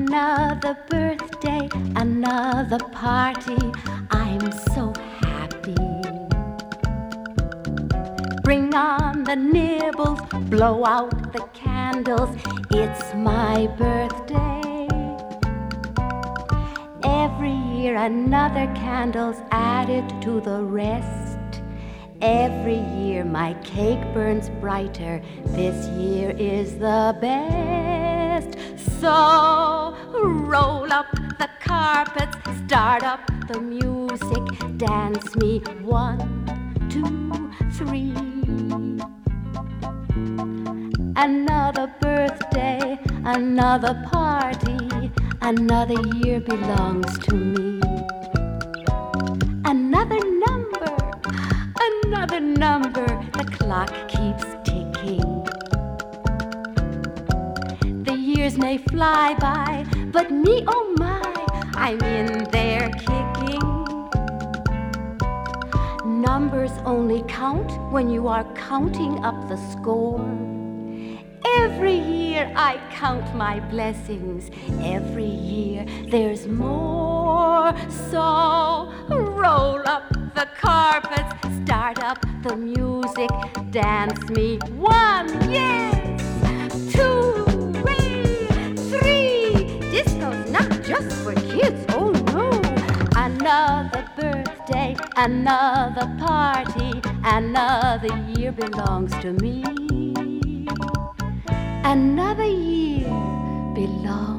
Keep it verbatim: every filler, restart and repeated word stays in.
Another birthday, another party. I'm so happy. Bring on the nibbles, blow out the candles. It's my birthday. Every year another candle's added to the rest. Every year my cake burns brighter. This year is the best. So roll up the carpets, start up the music, dance me one, two, three. Another birthday, another party, another year belongs to me. Another number, another number, the clock keeps ticking. The years may fly by, but me, oh my, I'm in there kicking. Numbers only count when you are counting up the score. Every year I count my blessings. Every year there's more. So roll up the carpets, start up the music, dance me one, yes, two, three. Disco's not just for kids, oh no. Another birthday, another party, another year belongs to me. Another year belongs